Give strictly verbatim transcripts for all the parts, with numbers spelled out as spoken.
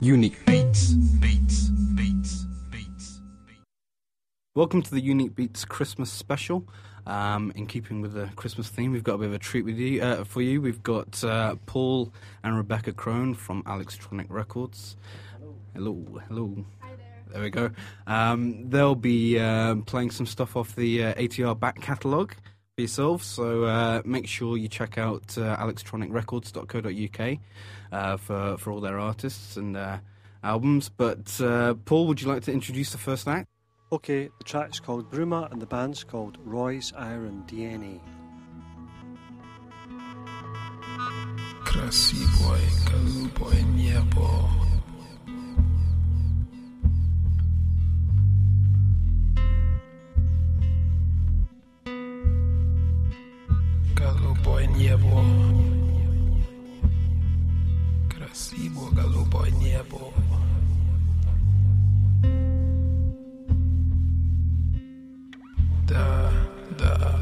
Unique Beats, Beats, Beats, Beats, Beats. Welcome to the Unique Beats Christmas special. Um, in keeping with the Christmas theme, we've got a bit of a treat with you uh, for you. We've got uh, Paul and Rebecca Crone from Alextronic Records. Hello, hello. hello. Hi there. There we go. Um, they'll be uh, playing some stuff off the uh, A T R back catalogue for yourselves, so uh, make sure you check out uh, alextronic records dot co dot uk uh, for, for all their artists and uh, albums. But uh, Paul, would you like to introduce the first act? Okay, the track's called Bruma and the band's called Roy's Iron D N A. Красивое голубое небо, голубое небо, красивое голубое небо. Да, да.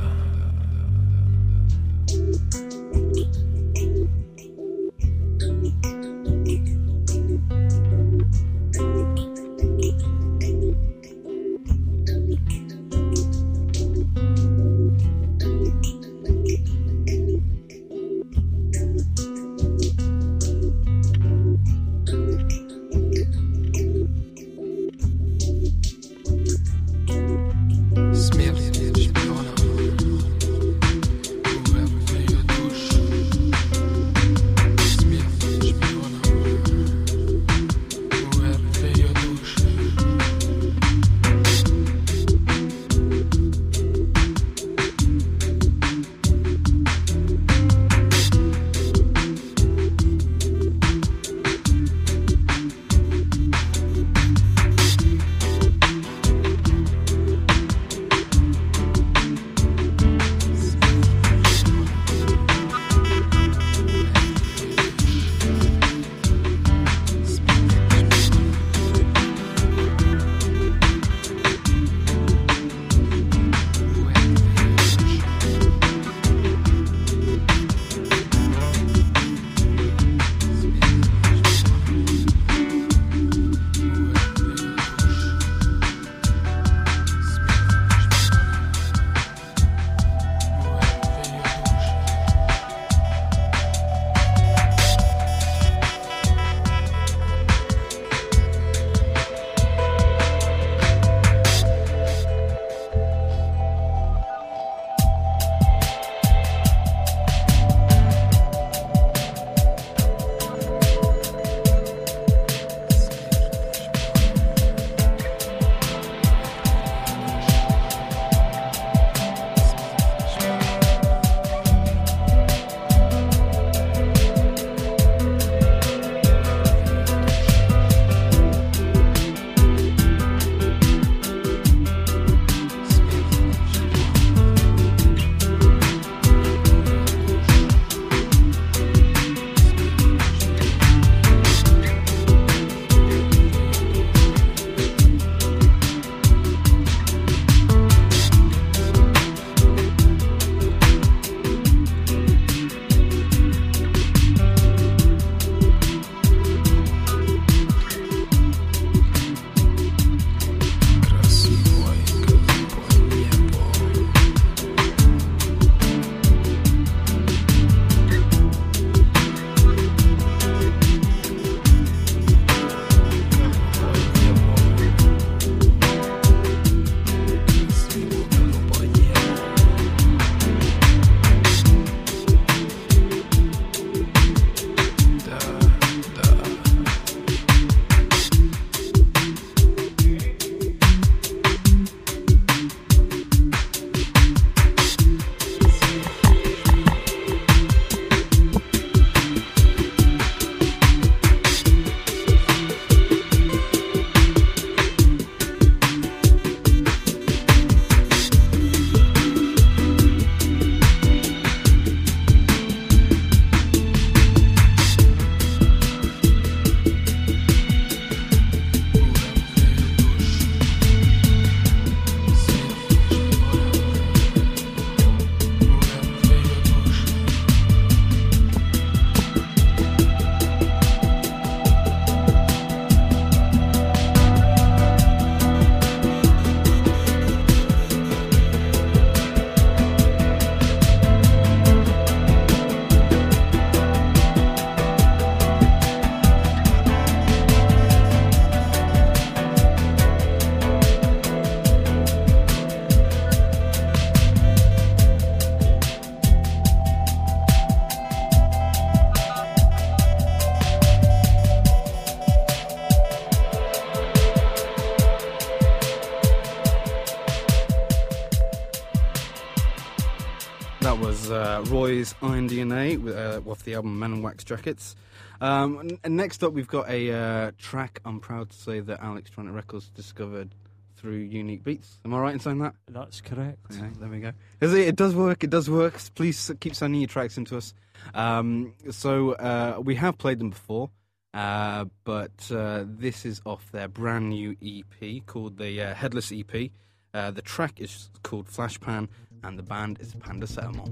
uh, Roy's Iron D N A with, uh, off the album Men in Wax Jackets. Um, and, and next up, we've got a uh, track I'm proud to say that Alextronic Records discovered through Unique Beats. Am I right in saying that? That's correct. Yeah, there we go. Is it, it does work, it does work. Please keep sending your tracks into us. Um, so uh, we have played them before, uh, but uh, this is off their brand new E P called the uh, Headless E P. Uh, the track is called Flashpan, and the band is Panda Sermon.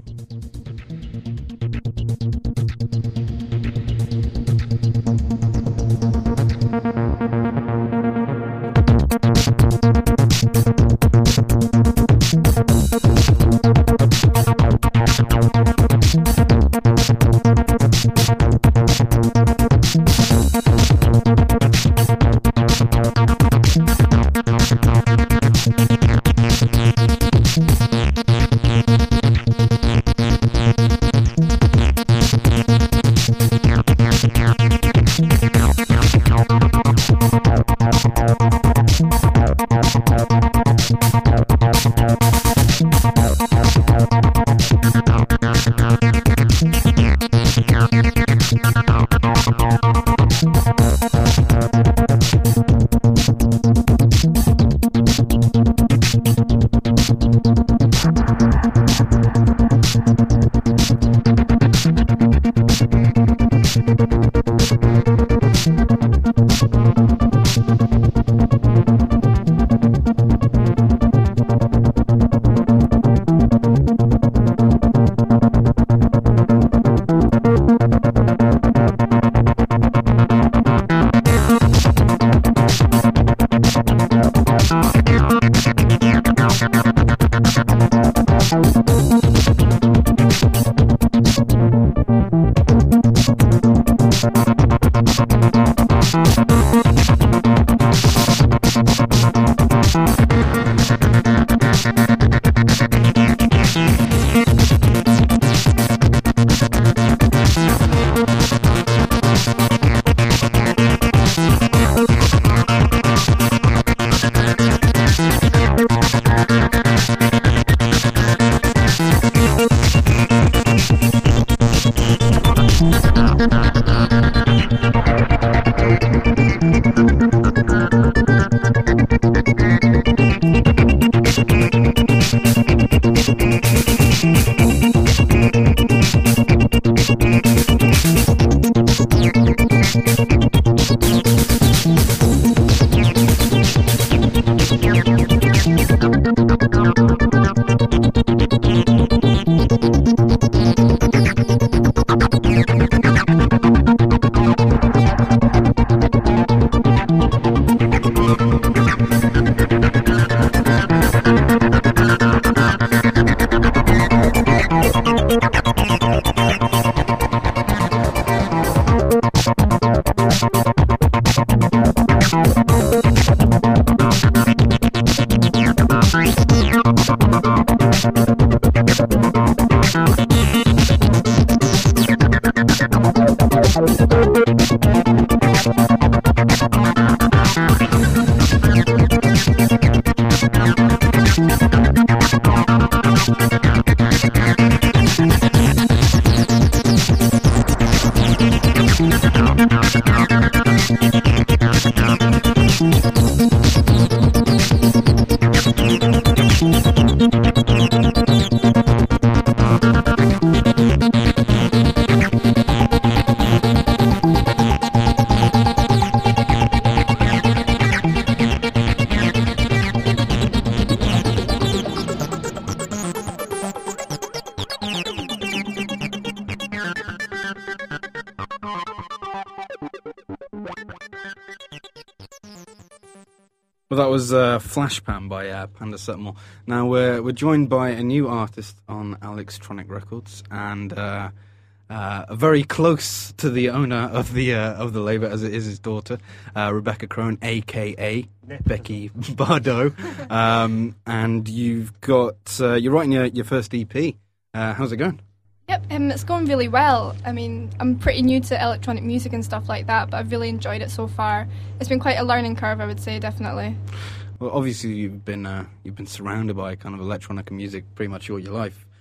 Well, that was uh, Flashpan by uh, Panda Sermon. Now we're we're joined by a new artist on Alextronic Records, and uh, uh, very close to the owner of the uh, of the label, as it is his daughter, uh, Rebecca Crone, aka Becky Bardot. Um, and you've got uh, you're writing your, your first E P. Uh, how's it going? Yep, um, it's going really well. I mean, I'm pretty new to electronic music and stuff like that, but I've really enjoyed it so far. It's been quite a learning curve, I would say, definitely. Well, obviously you've been uh, you've been surrounded by kind of electronic music pretty much all your life.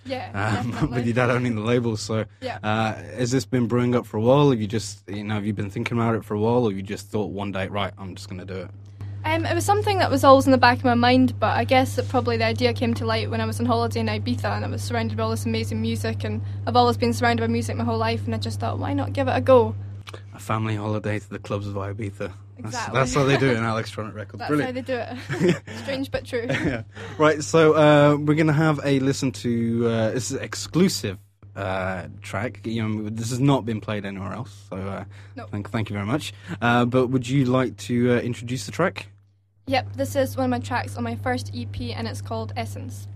Yeah, um, definitely. with your dad owning the label. So, Yeah. uh, has this been brewing up for a while? Have you just, you know, have you been thinking about it for a while, or you just thought one day, right, I'm just going to do it? Um, it was something that was always in the back of my mind, but I guess that probably the idea came to light when I was on holiday in Ibiza and I was surrounded by all this amazing music, and I've always been surrounded by music my whole life, and I just thought, why not give it a go? A family holiday to the clubs of Ibiza. That's, Exactly. that's how they do it in Electronic Records. That's Brilliant. how they do it. Strange but true. Yeah. Right, so uh, we're going to have a listen to, uh, this is exclusive uh, track. You know, this has not been played anywhere else, so uh, No. thank, thank you very much. Uh, but would you like to uh, introduce the track? Yep, this is one of my tracks on my first E P, and it's called Essence.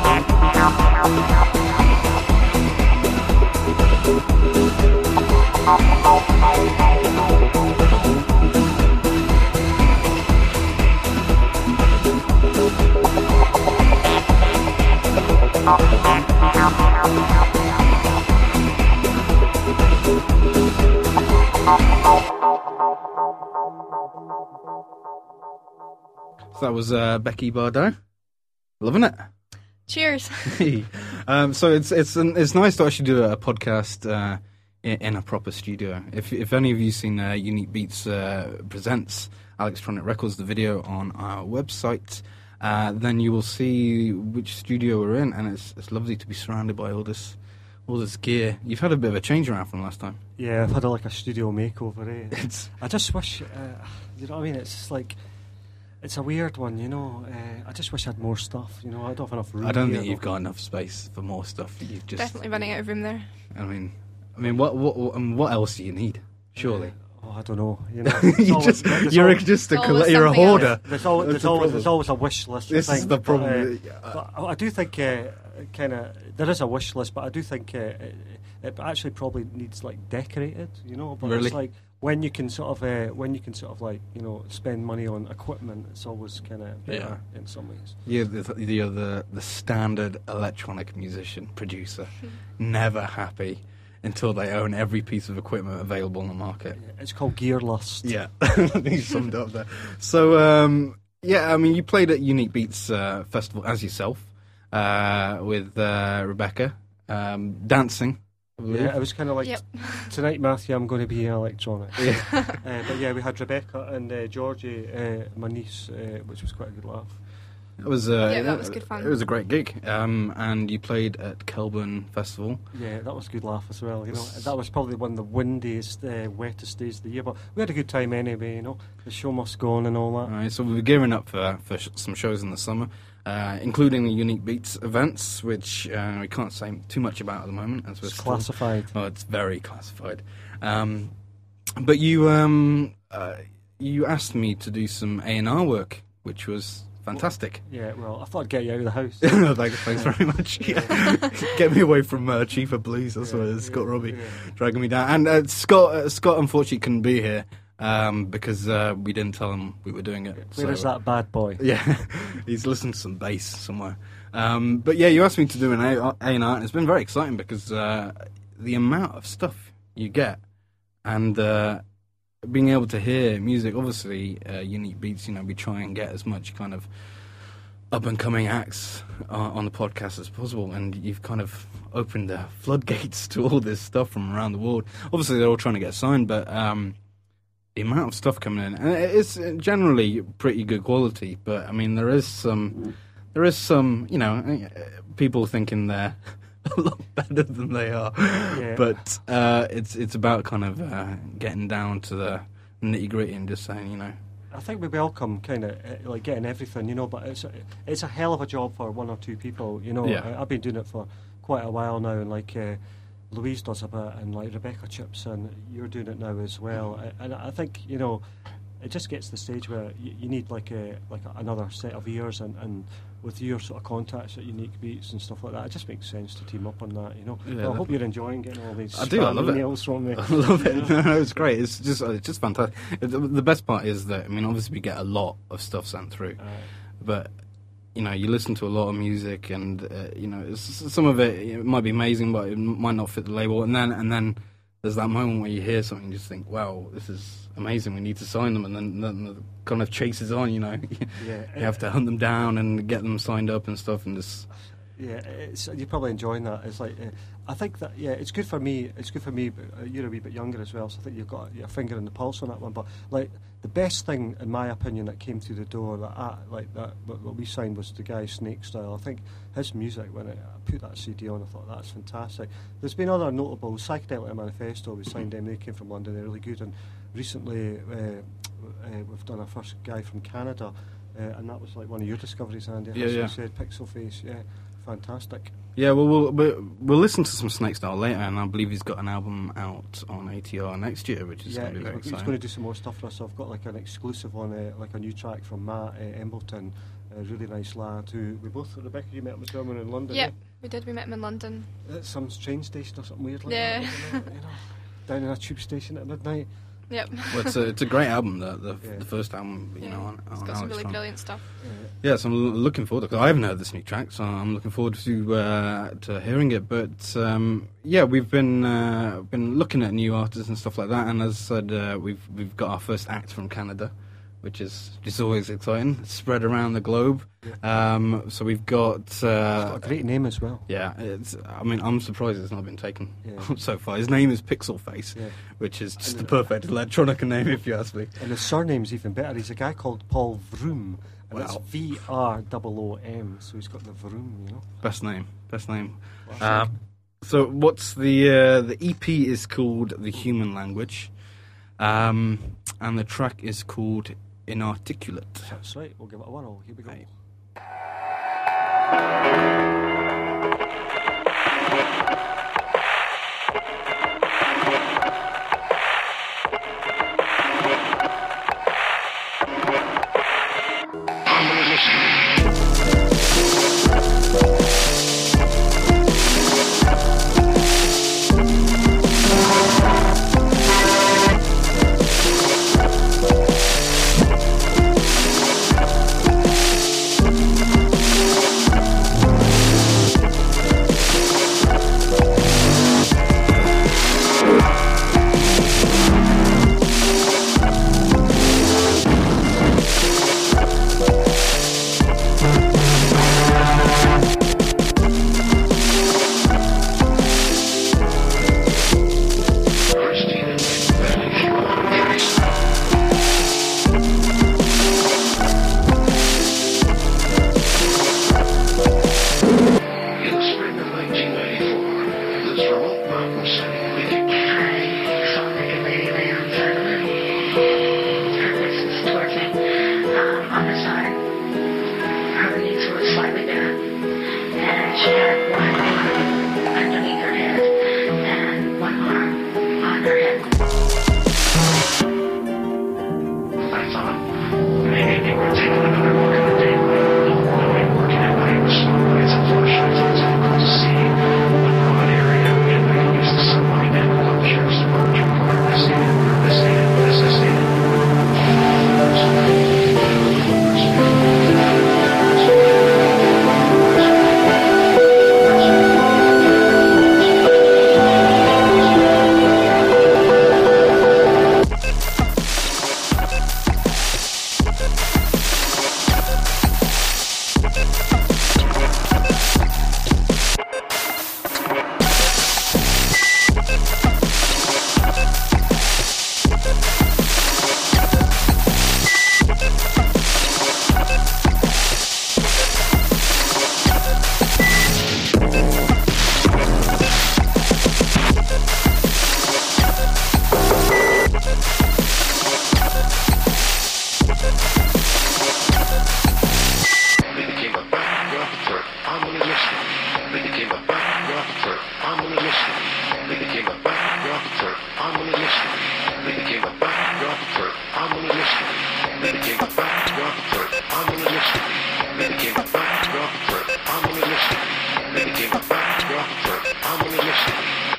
So that was uh, Becky Bardot. Loving it. Cheers. um, so it's it's an, it's nice to actually do a podcast uh, in, in a proper studio. If if any of you seen uh, Unique Beats uh, presents Alextronic Records, the video on our website, uh, then you will see which studio we're in, and it's it's lovely to be surrounded by all this all this gear. You've had a bit of a change around from last time. Yeah, I've had a, like a studio makeover. Eh? It's I just wish, uh, you know what I mean? It's just like, it's a weird one, you know. Uh, I just wish I had more stuff, you know. I don't have enough room. I don't here, think you've don't- got enough space for more stuff. You've just Definitely running out of room there. I mean, I mean, what what what, um, what else do you need? Surely. Uh, oh, I don't know. You know, there's you always- just there's you're always- just a Always coll- you're a something else. hoarder. There's always, That's there's, the always, problem. there's always a wish list. This I is think, the but, problem. uh, but I, I do think, uh, kind of, there is a wish list, but I do think uh, it, it actually probably needs like decorated, you know. But Really? it's like when you can sort of, uh, when you can sort of like, you know, spend money on equipment, it's always kind of better in some ways. You're the, you're the the standard electronic musician producer, never happy until they own every piece of equipment available on the market. Yeah, it's called gear lust. Yeah, you summed it up there. So um, yeah, I mean, you played at Unique Beats uh, Festival as yourself uh, with uh, Rebecca um, dancing. I believe. Yeah, it was kind of like Yep. tonight, Matthew. I'm going to be electronic. Yeah. uh, but yeah, we had Rebecca and uh, Georgie, uh, my niece, uh, which was quite a good laugh. It was uh, Yeah, that was good fun. It was a great gig, um, and you played at Kelburn Festival. Yeah, that was a good laugh as well. You know, that was probably one of the windiest, uh, wettest days of the year. But we had a good time anyway. You know, the show must go on and all that. All right, so we're gearing up for for sh- some shows in the summer, uh, including the Unique Beats events, which uh, we can't say too much about at the moment, as we're It's still- classified. Oh, it's very classified. Um, but you um, uh, you asked me to do some A and R work, which was fantastic. Yeah, well, I thought I'd get you out of the house. thanks, thanks very much. Get me away from uh, Chief of Police. That's Yeah, what it is, Scott yeah, Robbie yeah. dragging me down. And uh, Scott, uh, Scott, unfortunately, couldn't be here um, because uh, we didn't tell him we were doing it. Where is so- that bad boy? Yeah, he's listening to some bass somewhere. Um, but yeah, you asked me to do an A and R, and it's been very exciting because uh, the amount of stuff you get and uh, being able to hear music. Obviously, uh, Unique Beats, you know, we try and get as much kind of up and coming acts uh, on the podcast as possible, and you've kind of opened the floodgates to all this stuff from around the world. Obviously, they're all trying to get signed, but um, the amount of stuff coming in, and it's generally pretty good quality. But I mean, there is some, there is some, you know, people thinking they're a lot better than they are. Yeah. But uh, it's it's about kind of uh, getting down to the nitty gritty and just saying, you know. I think we welcome kind of uh, like getting everything, you know, but it's a, it's a hell of a job for one or two people, you know. Yeah. I, I've been doing it for quite a while now, and like uh, Louise does a bit, and like Rebecca chips, and you're doing it now as well. I, and I think, you know, it just gets to the stage where you, you need like a like a, another set of ears, and, and with your sort of contacts at Unique Beats and stuff like that, it just makes sense to team up on that, you know. Yeah, Well, I hope definitely. you're enjoying getting all these I do, I spam love it. emails from me. I love it. No, it's great. It's just it's just fantastic. The, the best part is that, I mean, obviously we get a lot of stuff sent through, Uh, but you know, you listen to a lot of music, and uh, you know, it's, some of it, it might be amazing, but it might not fit the label. And then and then there's that moment where you hear something, and you just think, wow, this is amazing. We need to sign them, and then, then the kind of chases on. You know, yeah, you have to hunt them down and get them signed up and stuff, and just Yeah, it's, you're probably enjoying that. It's like uh, I think that yeah, it's good for me. It's good for me. But uh, you're a wee bit younger as well, so I think you've got your finger in the pulse on that one. But like the best thing, in my opinion, that came through the door that I, like that what, what we signed was the guy Snake Style. I think his music, when I, I put that C D on, I thought that's fantastic. There's been other notable Psychedelic Manifesto. We signed them. They came from London. They're really good. And recently uh, uh, we've done our first guy from Canada. Uh, and that was like one of your discoveries, Andy. Yeah, As you yeah. said, Pixel Face, yeah, fantastic. yeah. Well, we'll we'll, we'll listen to some Snake Style later, and I believe he's got an album out on A T R next year, which is Yeah, going to be he's, very he's exciting. going to do some more stuff for us. So I've got like an exclusive on, uh, like a new track from Matt uh, Embleton, a really nice lad who we both, Rebecca, you met him as well when we were in London. Yep, eh? we did. We met him in London. At some train station or something weird like Yeah. that. wasn't it? You know, down in a tube station at midnight. Yep. Well, it's a it's a great album. The the, Yeah. the first album, you Yeah. know, on, It's on got some Alex really Strong. brilliant stuff. Yeah. Yeah, so I'm l- looking forward to it. 'Cause I haven't heard this new track, so I'm looking forward to uh, to hearing it. But um, yeah, we've been uh, been looking at new artists and stuff like that. And as I said, uh, we've we've got our first act from Canada, which is just always exciting. It's spread around the globe. Um, so we've got. It's Uh, got a great name as well. yeah, it's. I mean, I'm surprised it's not been taken Yeah. so far. His name is Pixel Face, Yeah. which is just And the perfect electronic name, if you ask me. And his surname's even better. He's a guy called Paul Vroom. And it's Wow. V R O O M, so he's got the Vroom, you know. Best name, best name. Well, Uh, so what's the uh, the E P is called The Human Language, um, and the track is called Inarticulate. That's right, we'll give it a whirl. Here we go. Right. In the spring of nineteen ninety-four, in this remote mountain setting, we could I saw a naked lady lay on the side of the road. Her faces towards me, um, on the side. Her knees were slightly bent, and she had one arm underneath her head and one arm on her head. I thought maybe they were taking another look at the daylight. Knowing working at night with spotlights and flashlights, it was difficult to see a broad area, and I could use the sunlight and the objects to merge apart. I stated, I stated, as I stated. They became a backdrop for omniscience. They became a backdrop for omniscience. They became a backdrop for omniscience. They became a backdrop for omniscience. They became a backdrop for omniscience. They became a backdrop for omniscience. They became a backdrop for omniscience.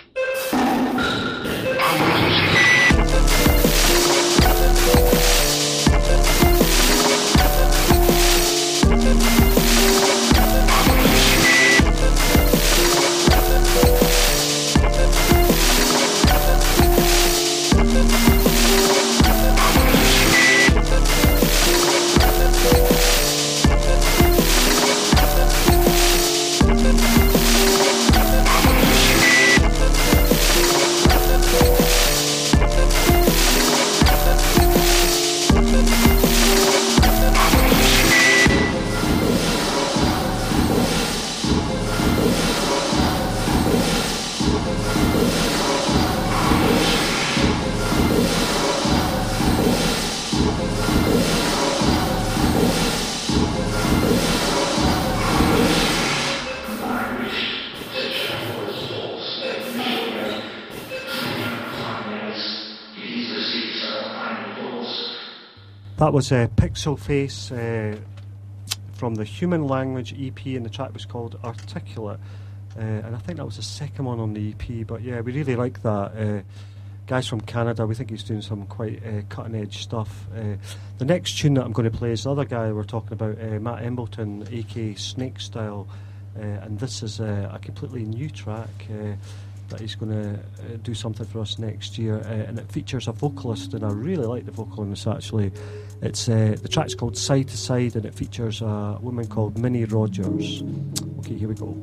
Omniscience. That was uh, Pixel Face uh, from the Human Language E P, and the track was called Articulate. Uh, and I think that was the second one on the E P. But yeah, we really like that. Uh, guy's from Canada. We think he's doing some quite uh, cutting-edge stuff. Uh, the next tune that I'm going to play is the other guy we're talking about, uh, Matt Embleton, a k a. Snake Style. Uh, and this is uh, a completely new track uh, that he's going to uh, do something for us next year. Uh, and it features a vocalist, and I really like the vocal in this, actually. It's uh, the track's called Side to Side, and it features a woman called Minnie Rogers. Okay, here we go.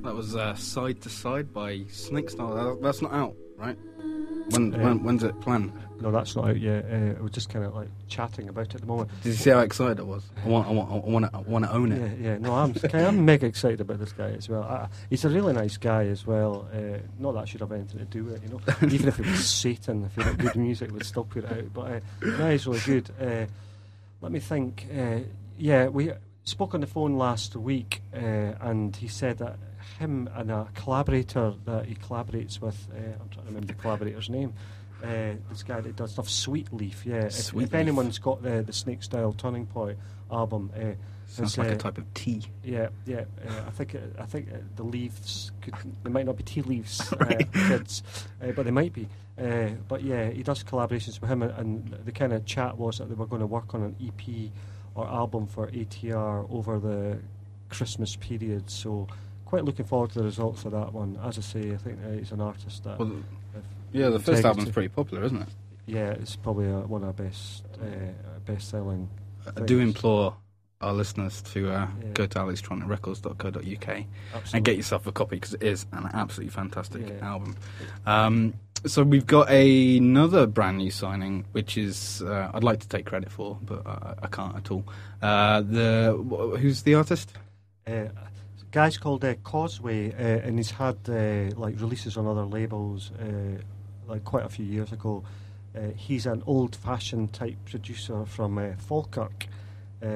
That was uh, Side to Side by Snake Style. That, that's not out, right? When, Uh, when when's it planned? No, that's not out yet. Uh, we're just kind of like chatting about it at the moment. Did you see how excited I was? I want, I want, I want, to, I want to own it. Yeah, yeah. No, I'm, I'm mega excited about this guy as well. I, he's a really nice guy as well. Uh, not that I should have anything to do with it, you know. Even if it was Satan, if he had good music, we'd still put it out. But uh, no, he's really good. Uh, let me think. Uh, yeah, we spoke on the phone last week, uh, and he said that him and a collaborator that he collaborates with, uh, I'm trying to remember the collaborator's name, uh, this guy that does stuff, Sweet Leaf, yeah. If, Sweet if Leaf. anyone's got the, the Snake Style Turning Point album, uh, Sounds it's, like uh, a type of tea. yeah, yeah. Uh, I think it, I think uh, the leaves could, they might not be tea leaves, Right. uh, kids, uh, but they might be. Uh, but yeah, he does collaborations with him, and, and the kind of chat was that they were going to work on an E P or album for A T R over the Christmas period. So quite looking forward to the results of that one. As I say, I think uh, he's an artist that. Well, if yeah, the first integrity- album's pretty popular, isn't it? Yeah, it's probably uh, one of our best uh, best selling. I do implore our listeners to uh, Yeah. go to alex tronic records dot co dot U K Absolutely. and get yourself a copy because it is an absolutely fantastic Yeah. album. Um, so we've got another brand new signing, which is uh, I'd like to take credit for, but I, I can't at all. Uh, the wh- who's the artist? Uh, guy's called uh, Causeway, uh, and he's had uh, like releases on other labels, uh, like quite a few years ago. Uh, he's an old-fashioned type producer from uh, Falkirk, uh,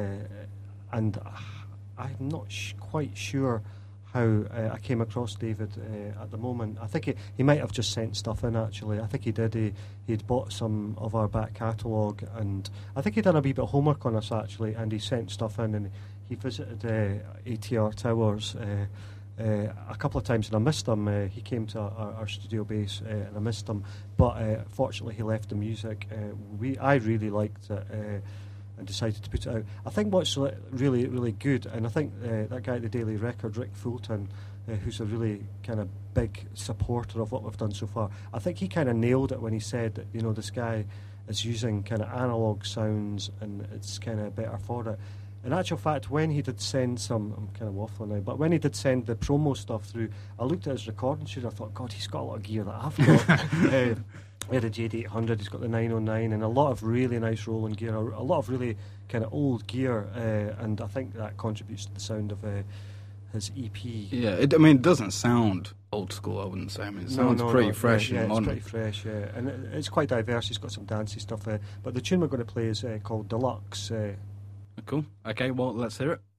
and I'm not sh- quite sure how uh, I came across David uh, at the moment. I think he, he might have just sent stuff in, actually. I think he did. He, he'd bought some of our back catalogue, and I think he'd done a wee bit of homework on us, actually, and he sent stuff in, and he visited uh, A T R Towers uh, uh, a couple of times, and I missed him. Uh, he came to our, our studio base, uh, and I missed him, but uh, fortunately he left the music. Uh, we I really liked it. Uh, and decided to put it out. I think what's li- really, really good, and I think uh, that guy at the Daily Record, Rick Fulton, uh, who's a really kind of big supporter of what we've done so far, I think he kind of nailed it when he said that, you know, this guy is using kind of analogue sounds and it's kind of better for it. In actual fact, when he did send some, I'm kind of waffling now, but when he did send the promo stuff through, I looked at his recording studio, I thought, God, he's got a lot of gear that I've got. uh, he had a J D eight hundred, he's got the nine oh nine, and a lot of really nice rolling gear, a, a lot of really kind of old gear, uh, and I think that contributes to the sound of uh, his E P. Yeah, it, I mean, it doesn't sound old school, I wouldn't say. I mean, it sounds pretty no, fresh yeah, and yeah, modern. it's pretty fresh, yeah, and it, it's quite diverse. He's got some dancey stuff, uh, but the tune we're going to play is uh, called Deluxe. Uh, Cool. Okay, well, let's hear it.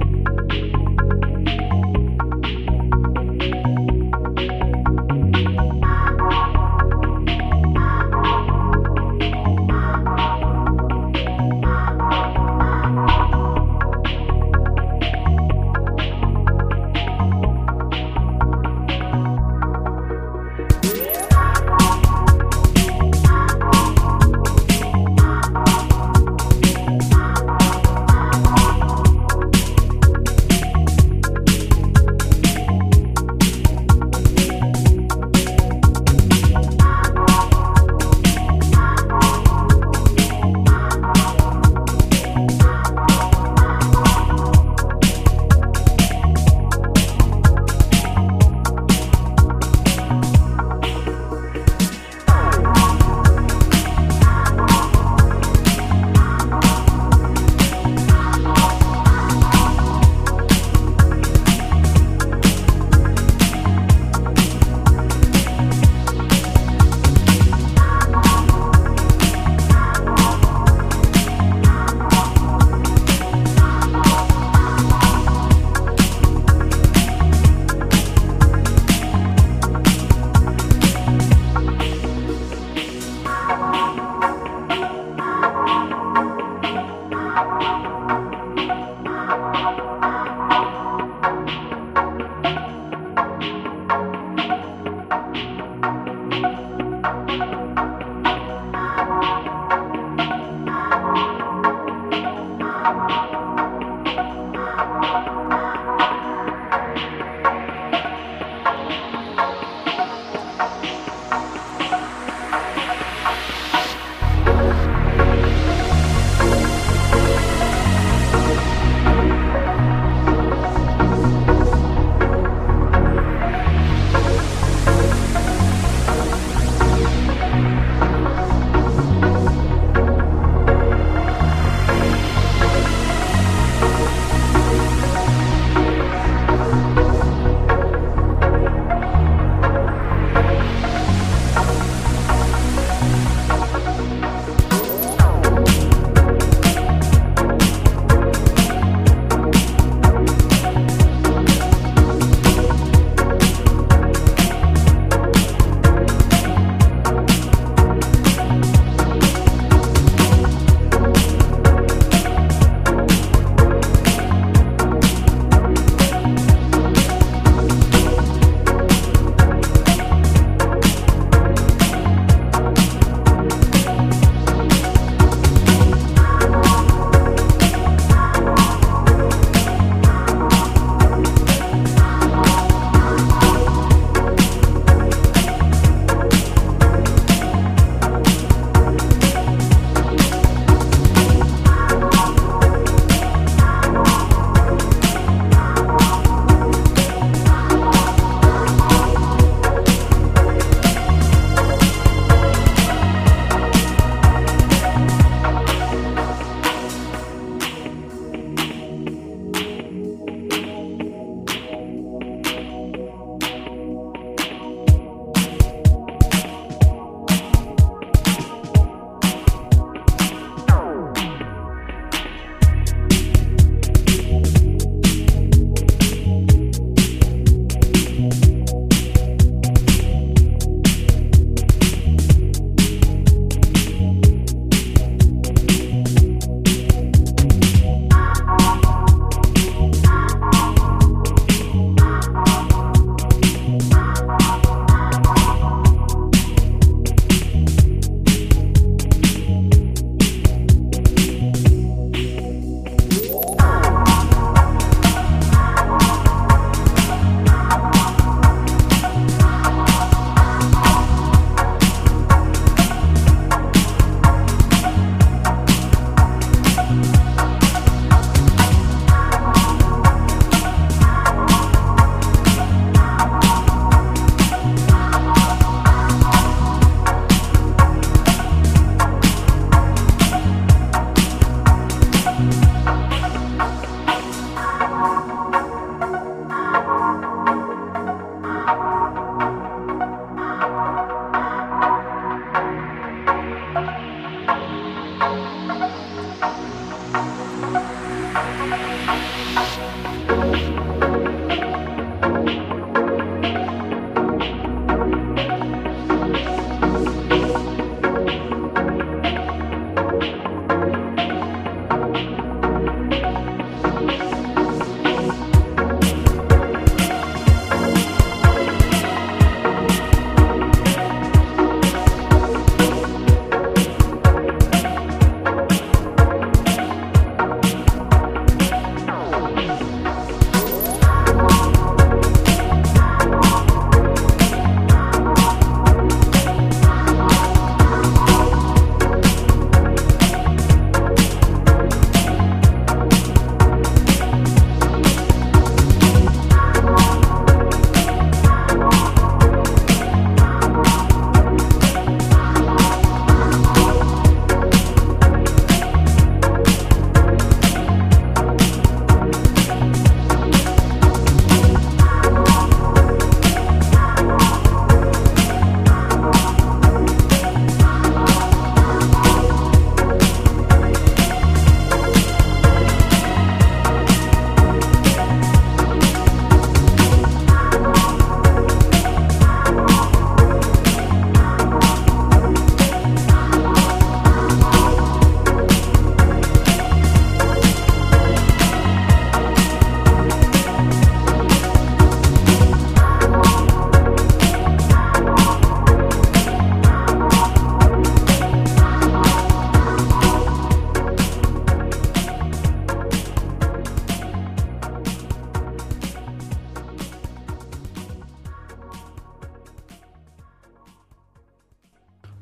Thank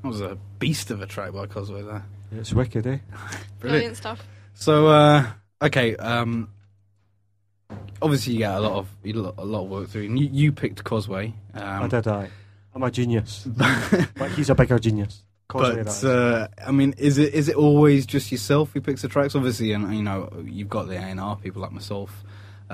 That was a beast of a track by Cosway there. Yeah, it's wicked, eh? Brilliant stuff. So, uh, okay, um, obviously you get a lot of you lot- a lot of work through. And you, you picked Cosway. Um, I did, I. I'm a genius. But he's a bigger genius. Causeway, that But is. uh, I mean, is it is it always just yourself who picks the tracks? Obviously, and you know you've got the A and R people like myself,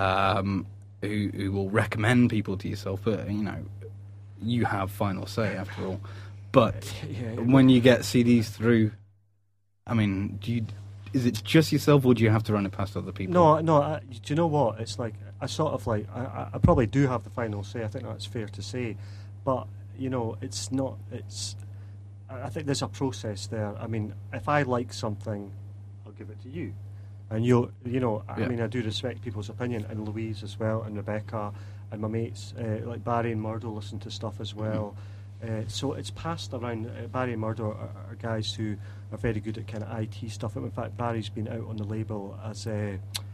um, who who will recommend people to yourself. But you know, you have final say after all. But Yeah, yeah. when you get C Ds through, I mean, do you? Is it just yourself, or do you have to run it past other people? No, no. I, do you know what? It's like I sort of like I, I- I probably do have the final say. I think that's fair to say, but you know, it's not. It's. I I think there's a process there. I mean, if I like something, I'll give it to you, and you, you know, I Yeah. mean, I do respect people's opinion, and Louise as well, and Rebecca, and my mates uh, like Barry and Murdo listen to stuff as well. Uh, so it's passed around. Uh, Barry and Murdo are, are guys who are very good at kind of I T stuff. In fact, Barry's been out on the label as a,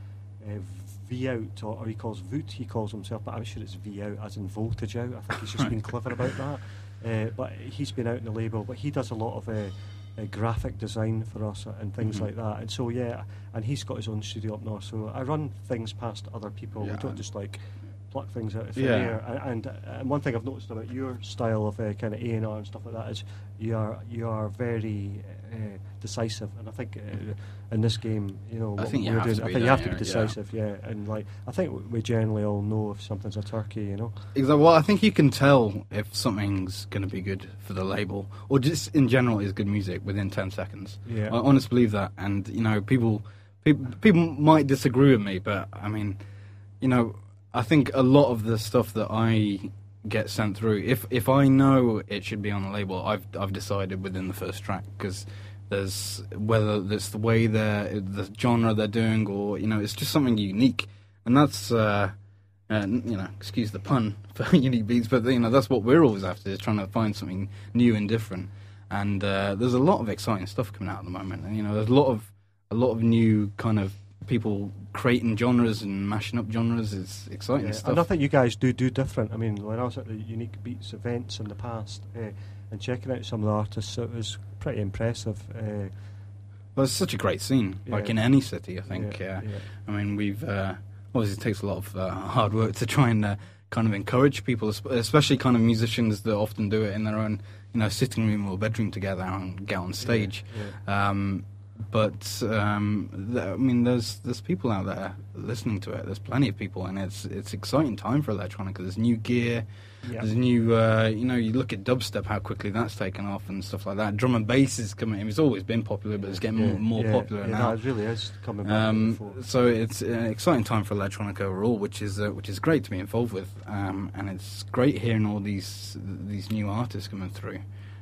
a V out, or, or he calls Voot, he calls himself, but I'm sure it's V out, as in voltage out. I think he's just been clever about that. Uh, but he's been out in the label, but he does a lot of uh, uh, graphic design for us and things Mhm. like that. And so, yeah, and he's got his own studio up north. So I run things past other people. Yeah. We don't just like pluck things out of thin Yeah. air. And, and, and one thing I've noticed about your style of uh, kind of A and R and stuff like that is you are you are very uh, decisive. And I think uh, in this game, you know, I what think you we're have doing, to I be think you that, have to be yeah, decisive, yeah. And like, I think we generally all know if something's a turkey, you know. Exactly. Well, I think you can tell if something's going to be good for the label, or just in general is good music within ten seconds. Yeah. I honestly believe that, and you know, people, people, people might disagree with me, but I mean, you know, I think a lot of the stuff that I get sent through, if if I know it should be on the label, I've I've decided within the first track, because there's whether it's the way they're the genre they're doing, or you know, it's just something unique, and that's. Uh, And you know, excuse the pun for unique beats, but you know that's what we're always after, is trying to find something new and different. And uh, there's a lot of exciting stuff coming out at the moment. And you know, there's a lot of a lot of new kind of people creating genres and mashing up genres. It's exciting Yeah, stuff. and I think you guys do do different. I mean, when I was at the Unique Beats events in the past uh, and checking out some of the artists, it was pretty impressive. Uh, Well, it's such a great scene, like Yeah. in any city. I think. yeah, uh, yeah. I mean, we've uh, obviously it takes a lot of uh, hard work to try and uh, kind of encourage people, esp- especially kind of musicians that often do it in their own, you know, sitting room or bedroom together and get on stage. Yeah. Um, but um, th- I mean, there's there's people out there listening to it. There's plenty of people, and it's it's exciting time for electronica. There's new gear. Yeah. There's new, uh, you know, you look at dubstep, how quickly that's taken off and stuff like that. Drum and bass is coming. It's always been popular, but it's getting Yeah, more, more yeah, popular yeah, now. No, it really is coming back. Um, before. so it's an exciting time for electronica overall, which is uh, which is great to be involved with, um, and it's great hearing all these these new artists coming through.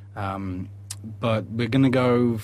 Um, but we're going to go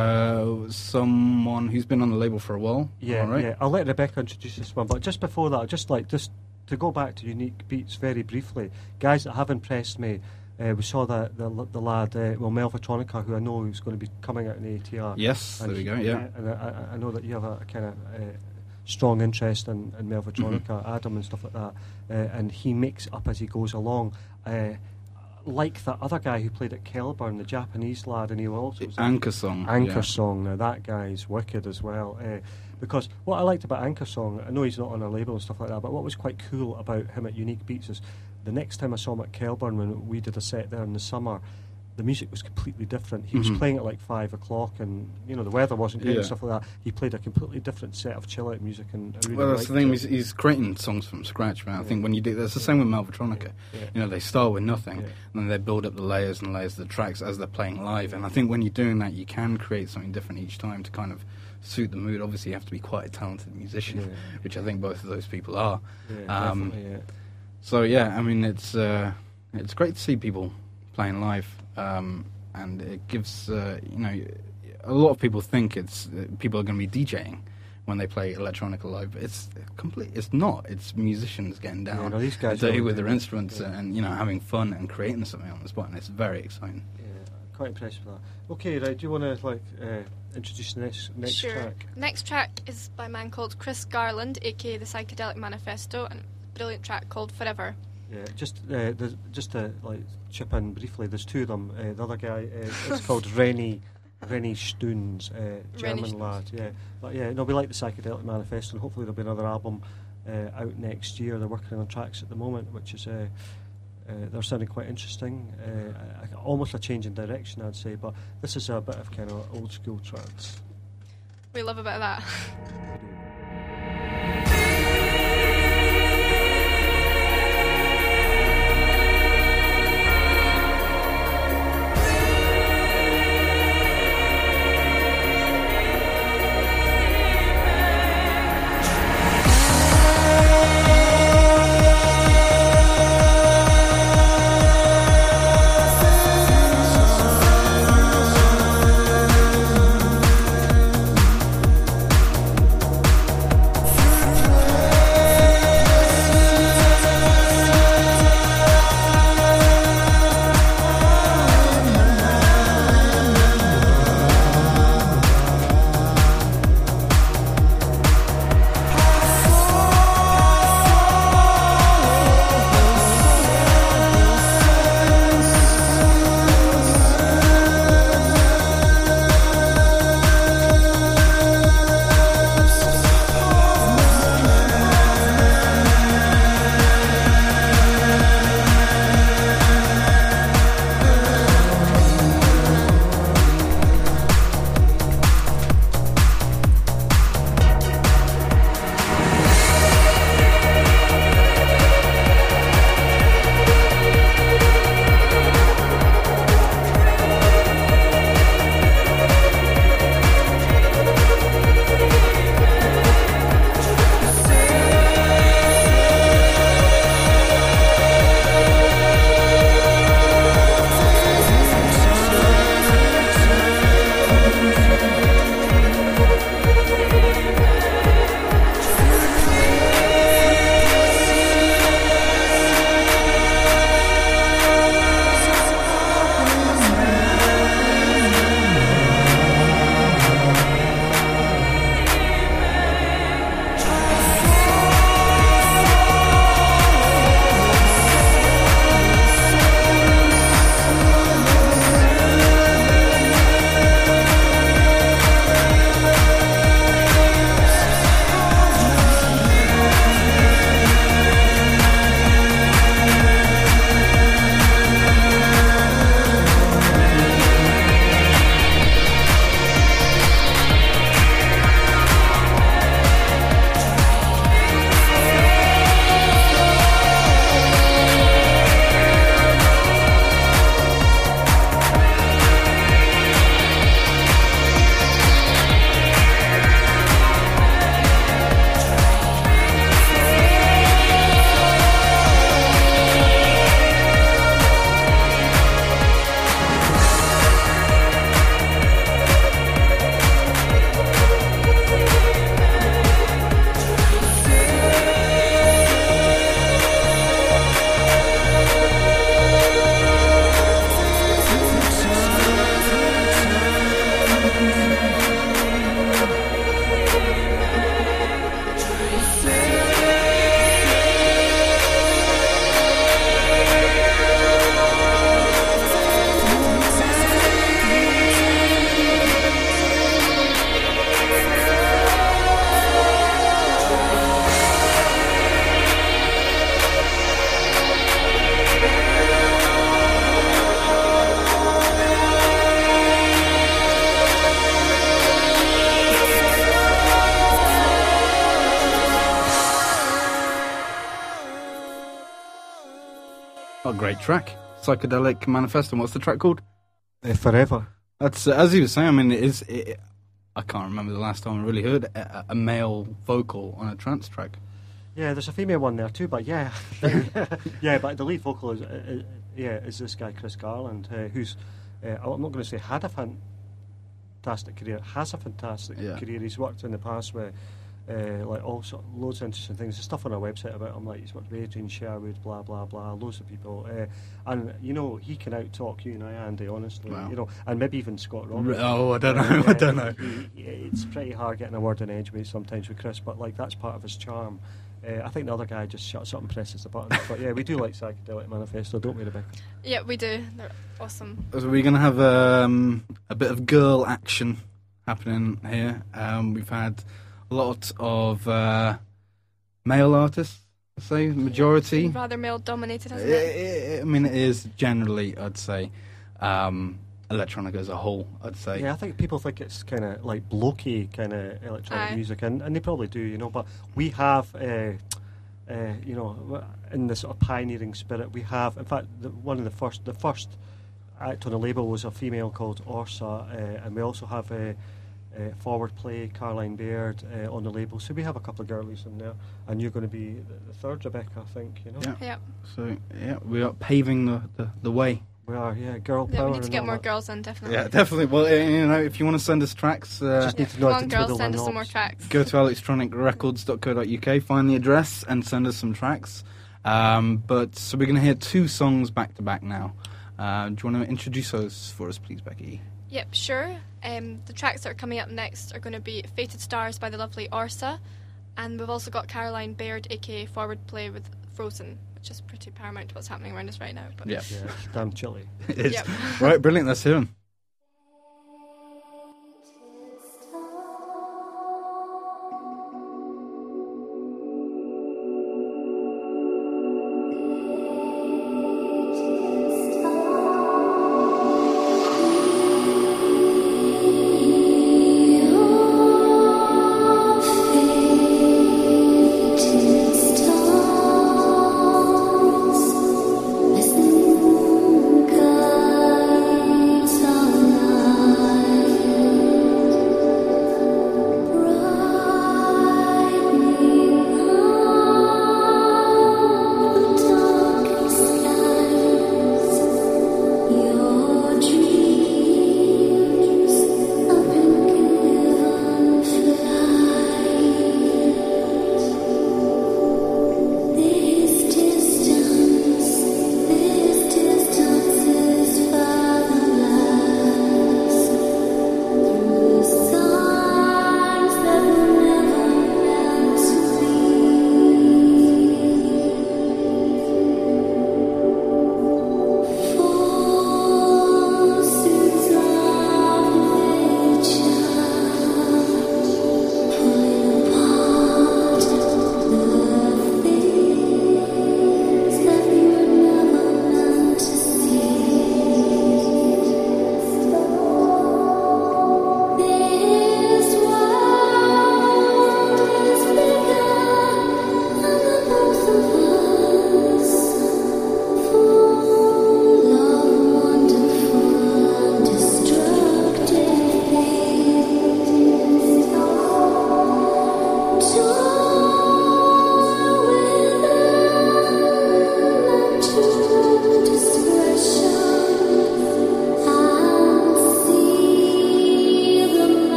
for someone who's been on the label for a while. Yeah, all right? yeah. I'll let Rebecca introduce this one, but just before that, I'd just like just to go back to Unique Beats very briefly, guys that have impressed me. Uh, we saw the the, the lad, uh, well, Melvatronica, who I know who's going to be coming out in A T R. Yes, And there we he- go. Yeah. and I, I- I know that you have a, kind of uh, strong interest in, in Melvatronica, Mm-hmm. Adam, and stuff like that. Uh, and he makes up as he goes along. Uh, like that other guy who played at Kelburn, the Japanese lad, and he also was Anchor Song. Anchor yeah. Song. Now that guy's wicked as well. Uh, because what I liked about Anchor Song, I know he's not on a label and stuff like that, but what was quite cool about him at Unique Beats is the next time I saw him at Kelburn when we did a set there in the summer, the music was completely different. He Mhm. was playing at like five o'clock, and you know the weather wasn't great and Yeah. stuff like that. He played a completely different set of chill out music, and I really Well, that's the liked thing. it. He's, he's creating songs from scratch, man. I Yeah. think when you do, that's the same with Melvatronica. Yeah. You know, they start with nothing, Yeah. and then they build up the layers and layers of the tracks as they're playing live. And I think when you're doing that, you can create something different each time to kind of suit the mood. Obviously, you have to be quite a talented musician, Yeah. which I think both of those people are. Yeah, Um, definitely, yeah. So yeah, I mean, it's uh, it's great to see people playing live, um, and it gives uh, you know, a lot of people think it's uh, people are going to be DJing when they play electronica live. It's complete. It's not. It's musicians getting down Yeah, no, these guys dirty really with do their it. instruments Yeah. and you know having fun and creating something on the spot, and it's very exciting. Yeah, quite impressed with that. Okay, right. Do you want to like uh, introduce the next next sure. track? Next track is by a man called Chris Garland, aka the Psychedelic Manifesto, and a brilliant track called Forever. Yeah, just uh, there's- just to like chip in briefly. There's two of them. Uh, the other guy uh, is called Rennie Rennie Stoons, uh, German Stoons. lad. Yeah, but yeah, no, we like the Psychedelic Manifesto, and hopefully there'll be another album uh, out next year. They're working on tracks at the moment, which is uh, uh, they're sounding quite interesting. Uh, I- I- almost a change in direction, I'd say. But this is a bit of kind of old school trance. We love a bit of that. What a great track. Psychedelic Manifesto. What's the track called? Uh, forever. That's uh, as he was saying. I mean, it is. It, I can't remember the last time I really heard a, a male vocal on a trance track. Yeah, there's a female one there too, but yeah, yeah. But the lead vocal is, uh, uh, yeah, is this guy Chris Garland, uh, who's uh, I'm not going to say had a fantastic career, has a fantastic Yeah. career. He's worked in the past with uh, like all sort, loads of interesting things. There's stuff on our website about him, like he's worked with Adrian Sherwood, blah blah blah, loads of people, uh, and you know he can out talk you and I, Andy, honestly, Wow. you know, and maybe even Scott Roberts. Oh, I don't know. Uh, I don't know. he- he- it's pretty hard getting a word in edgeways sometimes with Chris, but like that's part of his charm. Uh, I think the other guy just shuts up and presses the button. But yeah, we do like Psychedelic Manifesto, don't we, Rebecca? Yeah, we do. They're awesome. So we're going to have um, a bit of girl action happening here. Um, we've had a lot of uh, male artists, I'd say, majority. Rather male dominated, hasn't I- it? I I mean, it is generally, I'd say, um, electronic as a whole, I'd say. Yeah, I think people think it's kind of like blokey kind of electronic Aye. music, and, and they probably do, you know. But we have, uh, uh, you know, in this sort of pioneering spirit, we have. In fact, the, one of the first, the first act on the label was a female called Orsa, uh, and we also have a. Uh, Forward Play, Caroline Baird uh, on the label. So we have a couple of girlies in there, and you're going to be the, the third, Rebecca, I think. You know, Yeah. Yeah. So, yeah, we are paving the, the, the way. we are. Yeah, girl Yeah, power. we need to and get all more that. girls in, definitely. Yeah, definitely. Well, uh, you know, if you want to send us tracks, uh, Just Yeah, need to know come how to on, twiddle girls, my send us some more knobs. tracks. go to electronic records dot co dot uk, find the address, and send us some tracks. Um, but so we're going to hear two songs back to back now. Uh, do you want to introduce those for us, please, Becky? Yep, sure. Um, the tracks that are coming up next are going to be Fated Stars by the lovely Orsa, and we've also got Caroline Baird, aka Forward Play, with Frozen, which is pretty paramount to what's happening around us right now. But Yeah. Yeah, it's damn chilly. It is. Yep. Right, brilliant. Let's hear them. Stars, listen, guides.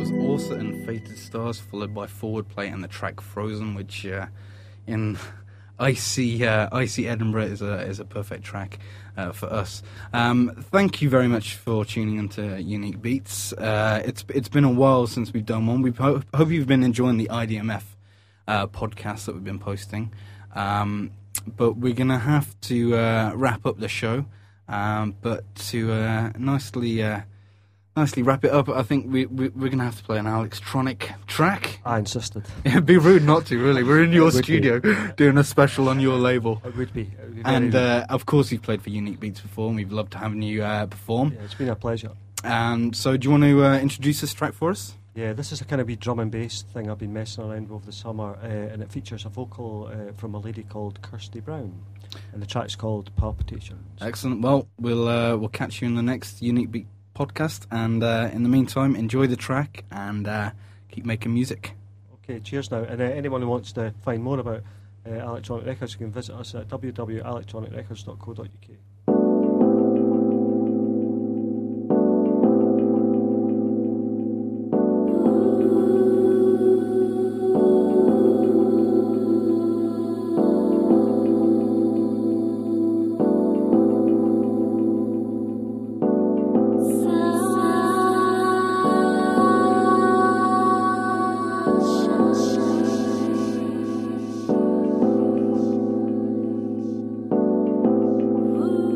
was Orsa and Fated Stars, followed by Forward Play and the track Frozen, which uh, in icy uh, icy Edinburgh is a is a perfect track uh, for us. Um, thank you very much for tuning into Unique Beats. Uh, it's it's been a while since we've done one. We ho- hope you've been enjoying the I D M F uh, podcast that we've been posting. Um, but we're gonna have to uh, wrap up the show. Um, but to uh, nicely. Uh, Nicely wrap it up. I think we, we we're gonna have to play an Alextronic track. I insisted. It'd be rude not to, really. We're in your It would studio doing a special on your label, It would be. It would be very and rude. uh, of course you've played for Unique Beats before, and we've loved having you uh, perform. Yeah, it's been a pleasure. Um, so do you want to uh, introduce this track for us? Yeah, this is a kind of wee drum and bass thing I've been messing around with over the summer, uh, and it features a vocal uh, from a lady called Kirsty Brown, and the track's called Palpitations. Excellent. Well, we'll uh, we'll catch you in the next Unique Beat podcast, and uh, in the meantime, enjoy the track and uh, keep making music. Okay, cheers now. And uh, anyone who wants to find more about uh, Electronic Records, you can visit us at w w w dot electronic records dot co dot u k. Ooh.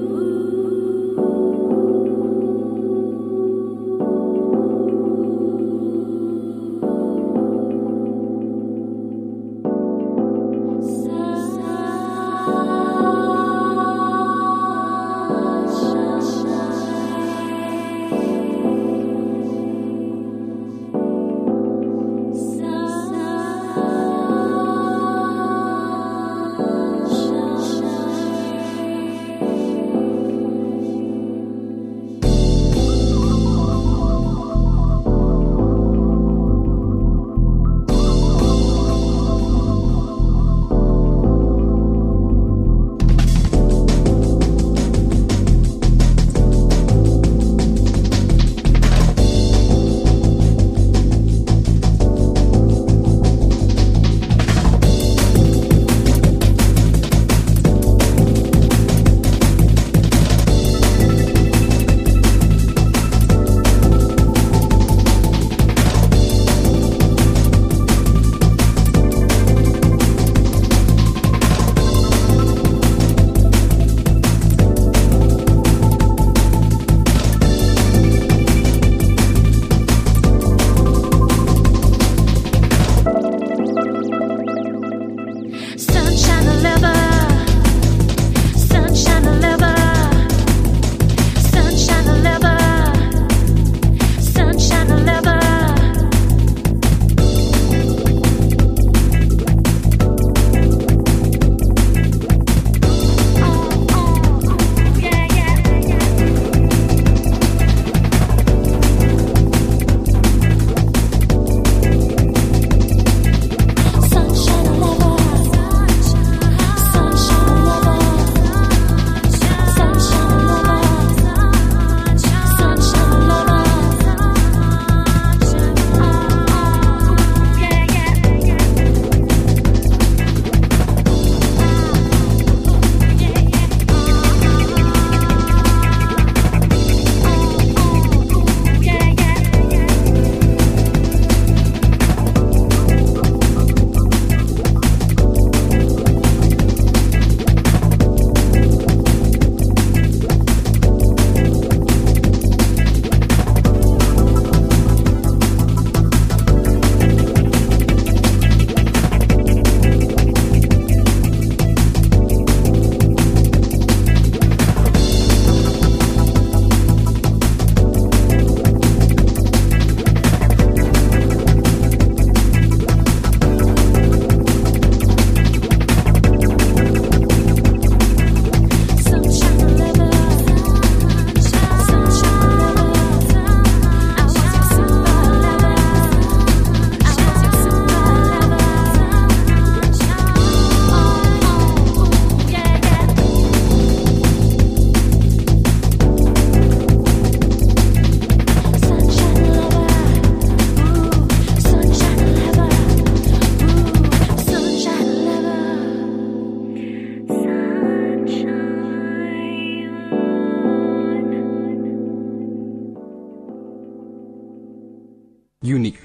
unique